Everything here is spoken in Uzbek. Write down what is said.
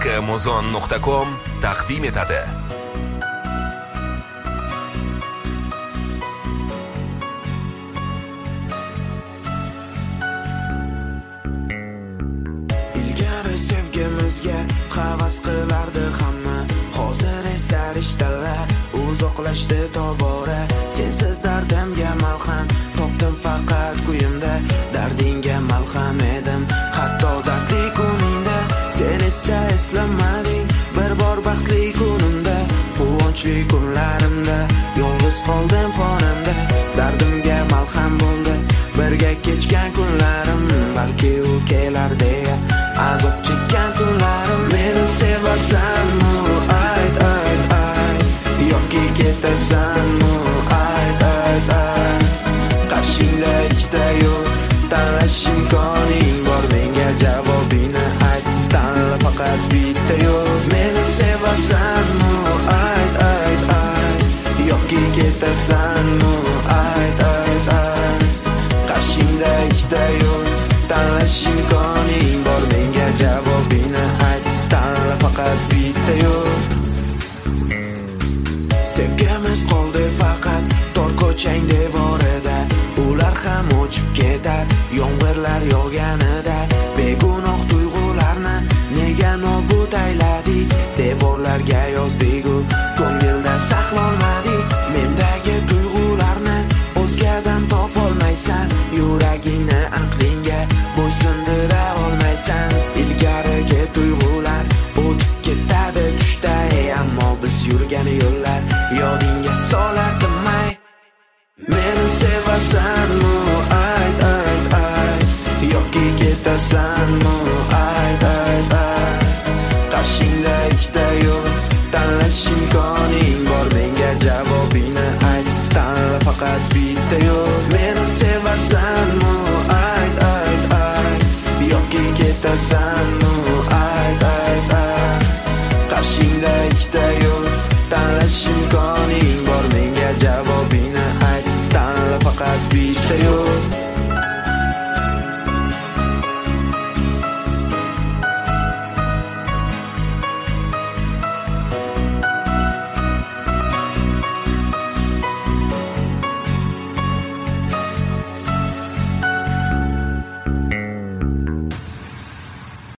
kmozon.com taqdim etadi. Ilgari sevgimizga havas qilardi hamma, hozir esa rishtalar uzoqlashdi tobora. Sensiz dardimga malham topdim faqat kuyimda, dardingga malham edim hatto dardli kuningda. Sen esa eslamading bir bor baxtli kunimda, quvonchli kunlarimda yolg'iz qoldim xonamda. Dardimga malham bo'ldi birga kechgan kunlarim, balki u kelar deya azob chekkan kunlarim. Meni sevasanmi? Ayt, ayt, ayt. Yoki ketasanmi? Ayt, ayt, ayt. Qarshingda ikkita yo'l, tanlash imkoning bor, menga javobingni ayt. Tanla faqat bitta yo'l. Meni sevasanmi? Ayt, ayt, ayt. Yoki ketasanmi? Ayt, ayt, ayt. Qarshingda ikkita yo'l, tanlash imkoning bor, menga javobingni ayt. Tanla faqat bitta yo'l. Sevgimiz qoldi faqat tor ko'chang devorida, ular ham o'chib ketar yomg'irlar yog'ganida. Begunoh tuyg'ularni nega nobud ayladik, devorlarga yozdik-u ko'ngilda saqlolmadik. Mendagi tuyg'ularni o'zgadan topolmaysan, yuragingni aqlingga bo'ysundira olmaysan. Ilgarigi tuyg'ular o'tib ketadi tushda, ammo biz yurgan yo'llar yodingga solardimay. Meni sevasanmi? Ayt, ayt, ayt. Yoki ketasanmi? Ayt, ayt, ayt. Qarshingda ikkita yo'l, tanlash imkoning bor, menga javobingni ayt. Tanla faqat bitta yo'l. Meni sevasanmi? Ayt, ayt, ayt. Yoki ketasanmi? Ayt, ayt, ayt. Qarshingda ikkita yo'l, tanlash imkoning bor, menga javobingni ayt. Tanla faqat bitta yo'l.